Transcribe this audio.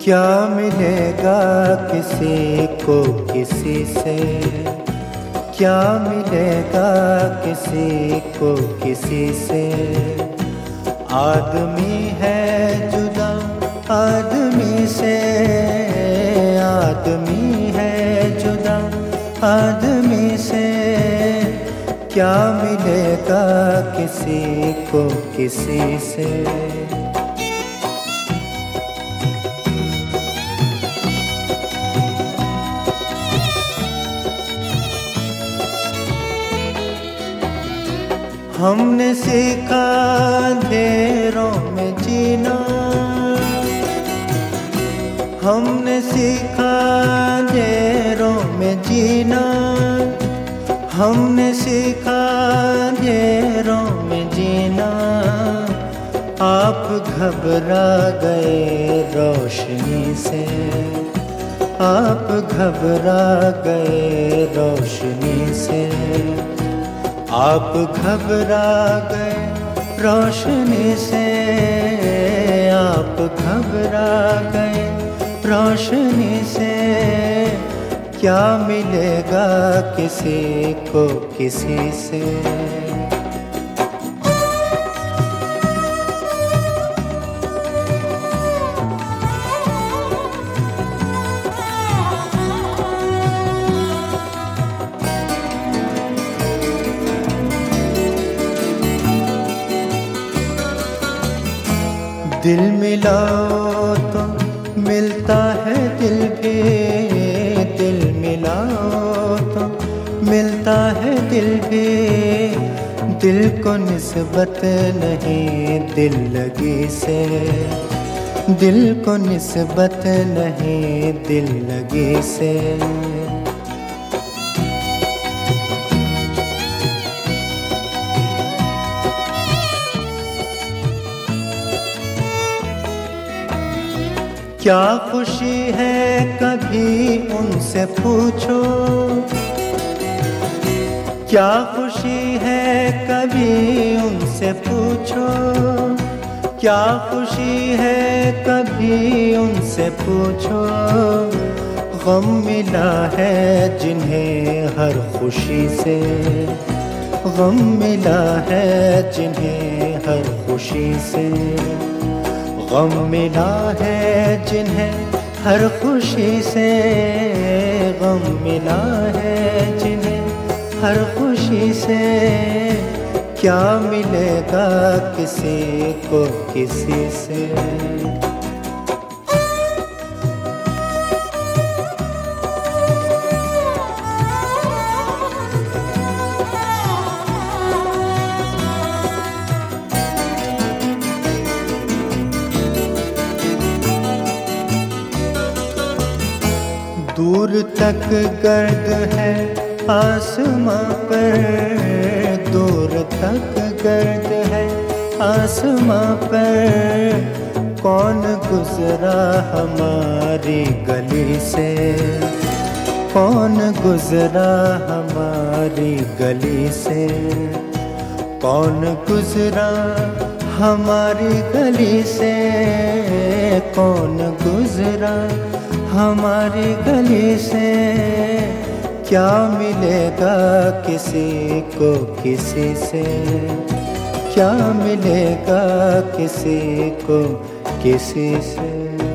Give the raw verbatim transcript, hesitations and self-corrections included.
क्या मिलेगा किसी को किसी से, क्या मिलेगा किसी को किसी से। आदमी है जुदा आदमी से, आदमी है जुदा आदमी से। क्या मिलेगा किसी को किसी से। हमने सीखा अंधेरों में जीना, हमने सीखा अंधेरों में जीना, हमने सीखा अंधेरों में जीना। आप घबरा गए रोशनी से, आप घबरा गए रोशनी से। आप घबरा गए रोशनी से, आप घबरा गए रोशनी से। क्या मिलेगा किसी को किसी से। दिल मिलाओ तो मिलता है दिल भी, दिल मिलाओ तो मिलता है दिल भी। दिल को निस्बत नहीं दिल लगी से, दिल को निस्बत नहीं दिल लगी से। क्या खुशी है कभी उनसे पूछो, क्या खुशी है कभी उनसे पूछो। क्या खुशी है कभी उनसे पूछो। गम मिला है जिन्हें हर खुशी से, गम मिला है जिन्हें हर खुशी से। गम मिला है जिन्हें हर खुशी से, गम मिला है जिन्हें हर खुशी से। क्या मिलेगा किसी को किसी से। दूर तक गर्द है आसमां पर, दूर तक गर्द है आसमां पर। कौन गुजरा हमारी गली से, कौन गुजरा हमारी गली से। कौन गुजरा हमारी गली से, कौन गुजरा हमारी गली से। क्या मिलेगा किसी को किसी से, क्या मिलेगा किसी को किसी से।